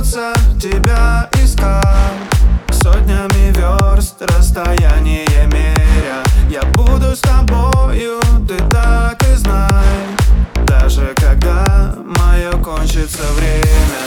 придется тебя искать, сотнями верст расстояние меря. Я буду с тобою, ты так и знай, даже когда мое кончится время.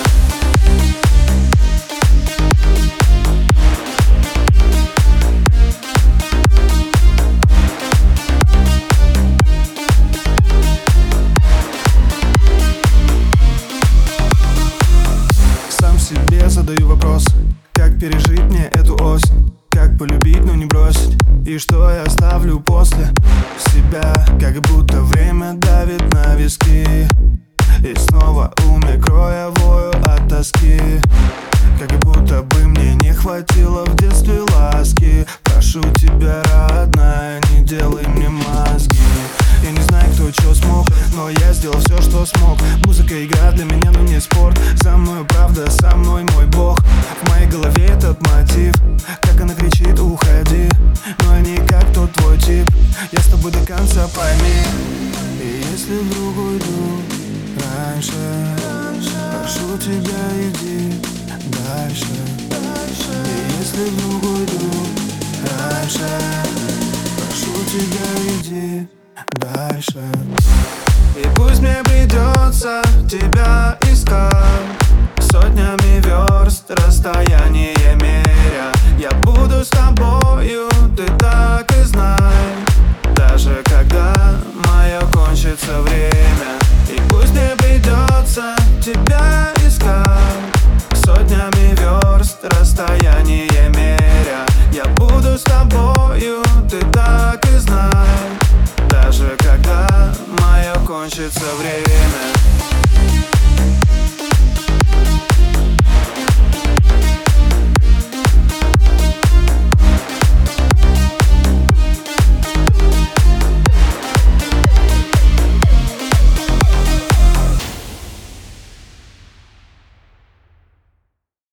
Себе задаю вопрос, как пережить мне эту осень, как полюбить, но не бросить, и что я оставлю после себя. Как будто время давит на виски, и снова умер кровавою от тоски. Как будто бы мне не хватило в детстве ласки. Прошу тебя, родная, не делай мне мозги. Я не знаю, кто чё смог, но я сделал все, что смог. Музыка, игра для меня, но не спорт. За мной правда, со мной мой бог. В моей голове этот мотив, как она кричит: уходи. Но я не как тот твой тип, я с тобой до конца, пойми. И если вдруг уйду раньше, прошу тебя, иди дальше. И если вдруг уйду раньше, прошу тебя, иди дальше. И пусть мне придется тебя искать, сотнями верст расстояние меря. Я буду с тобою, ты так и знай, даже когда мое кончится время. И пусть мне придется тебя искать, сотнями верст расстояние меря. Я буду с тобою, ты так и знай, даже когда мое кончится время.